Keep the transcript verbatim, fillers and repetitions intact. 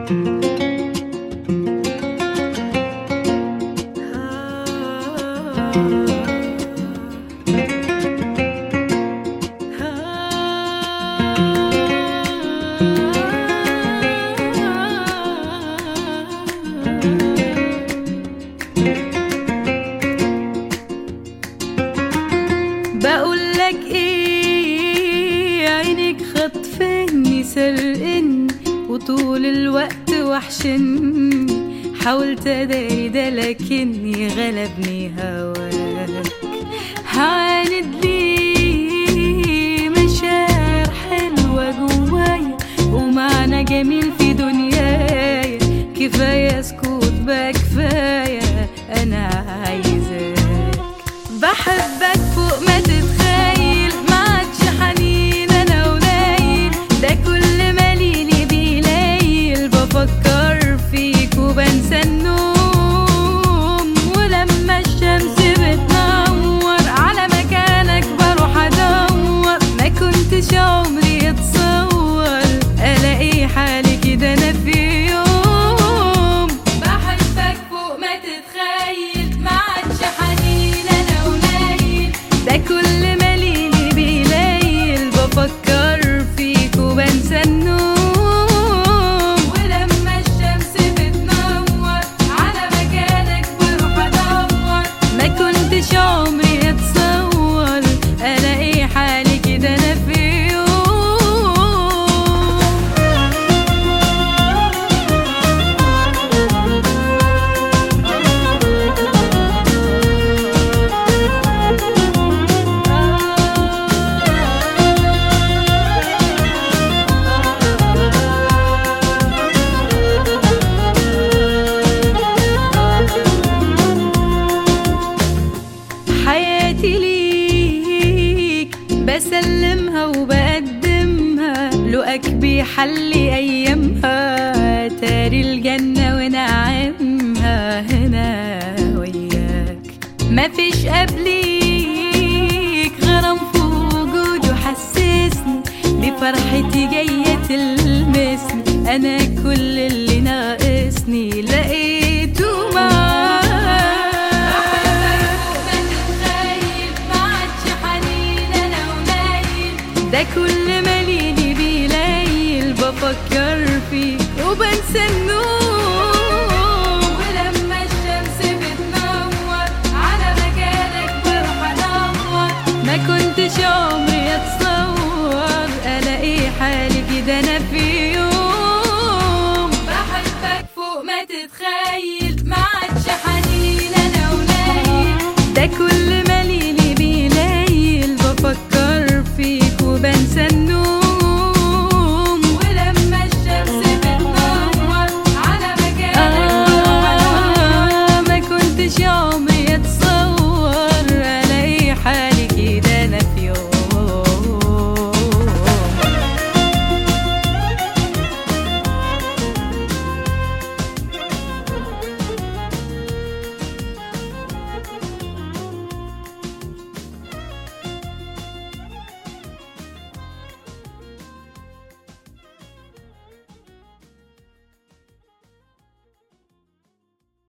بقولك ايه، عينك خطفني سرقني وطول الوقت وحشني، حاولت اداري ده لكني غلبني هواك. هعاند ليه مشاعر حلوة جوايا ومعنى جميل في دنيايا، كفاية سكوت بقى كفاية، انا عايزاك. بحبك فوق ما تتخيل، معادش حنين انا قليل، ده كل ما ليلي بيليل بفكر فيك وبنسى النوم، ولما الشمس بتنور على مكانك بروح ادور، ما كنتش عمري اتصور الاقي حالي كده انا في يوم. بحبك فوق ما تتخيل، معادش حنين انا قليل، ده كل ما ليلي بيليل بفكر فيك وبنسى النوم، ولما الشمس بتنور على مكانك بروح ادور، ما كنتش عمري اتصور الاقي حالي كده انا في يوم. حياتي ليك بسلمها وبقدمها، لقاك بيحلي ايامها، تاري الجنة ونعمها هنا وياك. مفيش قبليك غرام في وجوده حسسني بفرحتي جاية تلمسني، انا كل اللي ناقصني لقيته معاك. ده كل ما ليلي بيليل بفكر فيك وبنسى النور.